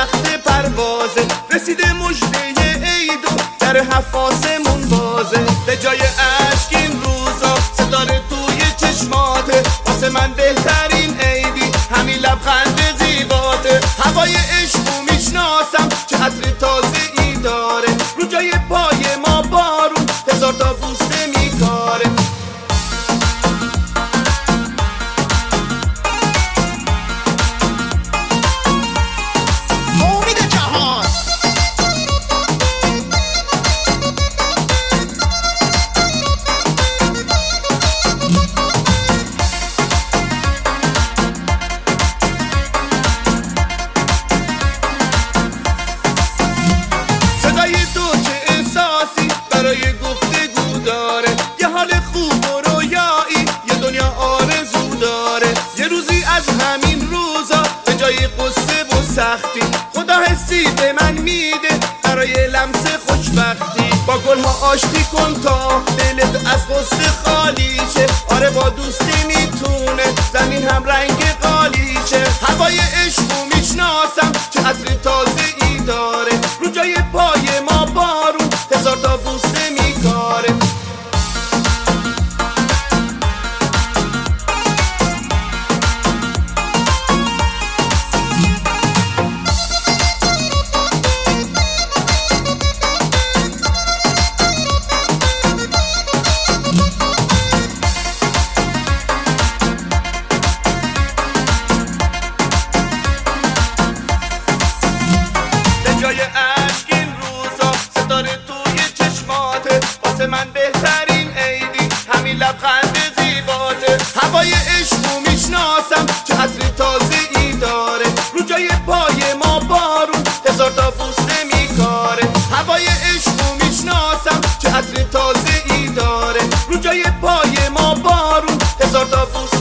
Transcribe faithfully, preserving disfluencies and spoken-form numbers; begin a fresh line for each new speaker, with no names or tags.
وقت پروازه، رسیده مژده عید و در هفت آسمون بازه. به جای اشک این روزا ستاره توی چشماته، واسه من بهترین عیدی همین لبخند زیباته. هوای عشقو میشناسم چه عطر تازه ای داره، رو جای پای ما بارون هزار تا بوسه میکاره. برای گفتگو داره، یه حال خوب و رویایی، یه دنیا آرزو داره. یه روزی از همین روزا به جای قصه و سختی، خدا حسی به من میده برای لمس خوشبختی. با گلها آشتی کن تا دلت از قصه خالی شه، آره با دوستی میتونه زمین هم رنگ قالی شه. هوای عشقو میشناسم چه عطر تازه ای داره، رو جای پای ما بارون هزار تا بوسه میکاره. به جای اشک این روزا ستاره توی چشماته، واسه من بهترین عیدی همین لبخند زیباته. هوای عشقو میشناسم چه عطر تازه ای داره، رو جای پای ما بارون هزار تا بوسه میکاره. هوای عشقو میشناسم چه عطر تازه ای داره، رو جای پای ما بارون هزار تا بوسه